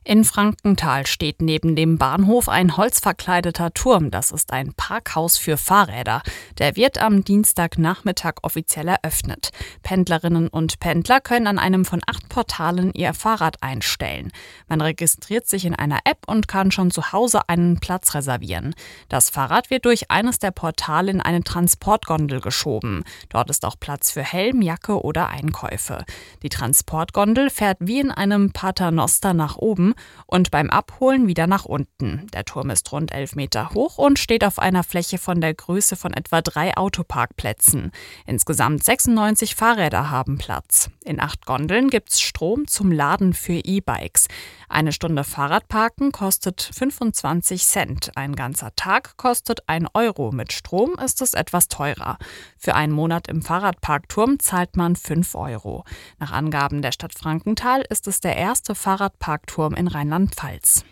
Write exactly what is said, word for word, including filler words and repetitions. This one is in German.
In Frankenthal steht neben dem Bahnhof ein holzverkleideter Turm. Das ist ein Parkhaus für Fahrräder. Der wird am Dienstagnachmittag offiziell eröffnet. Pendlerinnen und Pendler können an einem von acht Portalen ihr Fahrrad einstellen. Man registriert sich in einer App und kann schon zu Hause einen Platz reservieren. Das Fahrrad wird durch eines der Portale in eine Transportgondel geschoben. Dort ist auch Platz für Helm, Jacke oder Einkäufe. Die Transportgondel fährt wie in einem Paternoster nach oben und beim Abholen wieder nach unten. Der Turm ist rund elf Meter hoch und steht auf einer Fläche von der Größe von etwa drei Autoparkplätzen. Insgesamt sechsundneunzig Fahrräder haben Platz. In acht Gondeln gibt's Strom zum Laden für E-Bikes. Eine Stunde Fahrradparken kostet fünfundzwanzig Cent. Ein ganzer Tag kostet ein Euro. Mit Strom ist es etwas teurer. Für einen Monat im Fahrradparkturm zahlt man fünf Euro. Nach Angaben der Stadt Frankenthal ist es der erste Fahrradparkturm in Rheinland-Pfalz.